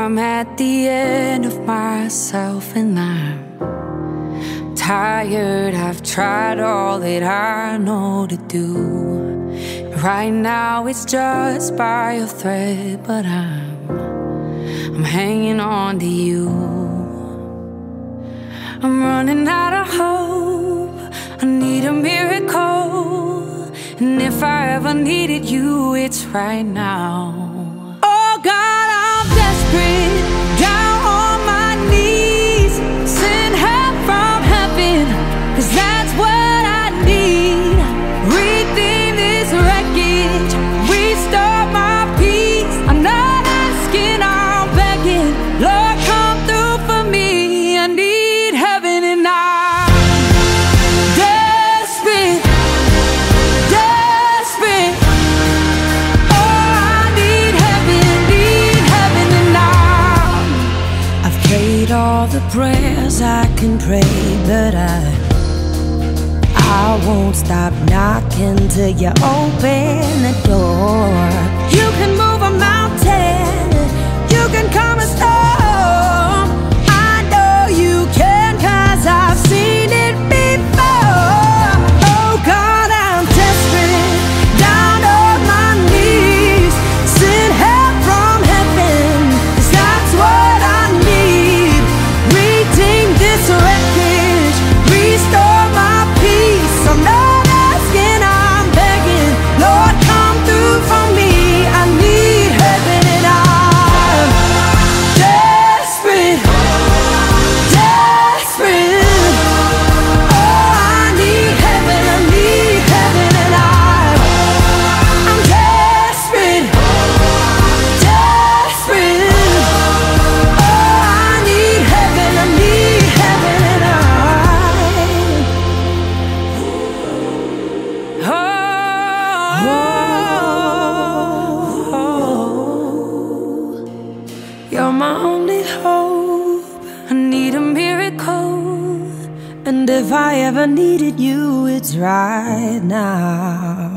I'm at the end of myself and I'm tired. I've tried all that I know to do. Right now it's just by a thread, but I'm hanging on to you. I'm running out of hope. I need a miracle, and if I ever needed you, it's right now. Oh God, I'm desperate, down on my knees. Send help from heaven, 'cause that's what I need. Redeem this wreckage, restore my peace. I'm not asking, I'm begging. Lord, come through for me. I need heaven and I'm desperate, desperate. Oh, I need heaven and I've prayed all the prayers I can pray, but I won't stop knocking till you open the door. You can move a mountain, you can calm a storm. I know you can, 'cause I've seen it before. Oh God, I'm desperate, down on my knees. Send help from heaven, 'cause that's what I need. Redeem this wreckage, restore my peace. I'm not asking, I'm begging. Lord, come through for me. I need heaven and I'm desperate, desperate. Oh, I need heaven and I'm desperate, desperate. Oh, I need heaven and you're my only hope. I need a miracle, and if I ever needed you, it's right now.